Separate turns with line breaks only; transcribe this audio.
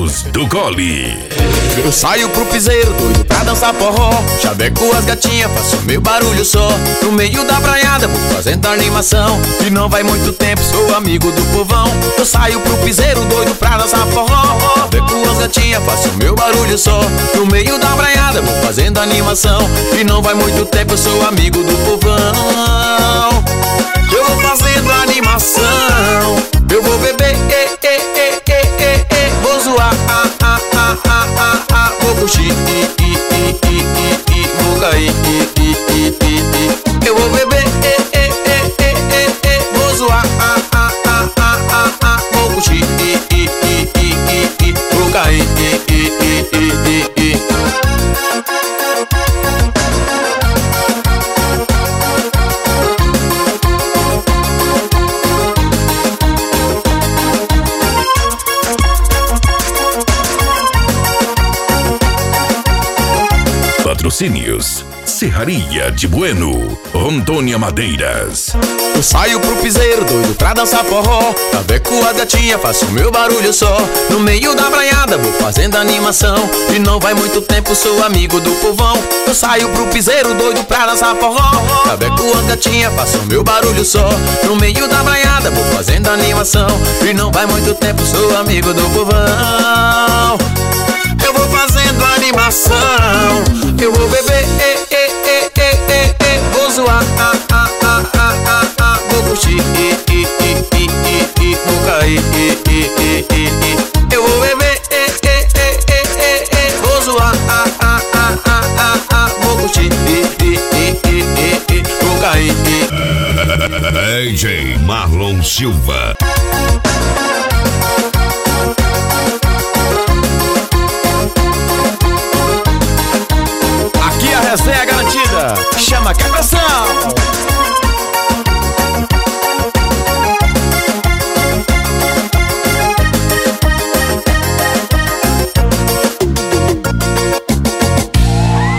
Amigos do Gole.
Eu saio pro piseiro, doido pra dançar forró. Chaveco as gatinhas, faço meu barulho só. No meio da praiada, vou fazendo animação. E não vai muito tempo, sou amigo do povão. Eu saio pro piseiro, doido pra dançar forró. Chaveco as gatinhas, faço meu barulho só. No meio da praiada, vou fazendo animação. E não vai muito tempo, eu sou amigo do povão. Eu vou fazendo animação. Eu vou beber, vou zoar, vou curtir, vou cair, eu vou beber, vou zoar, vou curtir, vou cair.
Patrocínios: Serraria de Bueno, Rondônia Madeiras.
Eu saio pro piseiro, doido pra dançar forró. Chaveco a gatinha, faço meu barulho só. No meio da praiada, vou fazendo animação. E não vai muito tempo, sou amigo do povão. Eu saio pro piseiro, doido pra dançar forró. Chaveco a gatinha, faço meu barulho só. No meio da praiada, vou fazendo animação. E não vai muito tempo, sou amigo do povão. Eu vou fazendo animação. Eu vou beber, vou zoar, vou curtir, vou cair. Eu vou beber, vou zoar, vou curtir, vou cair.
DJ Marlon Silva.
Aqui a resenha é garantida. Chama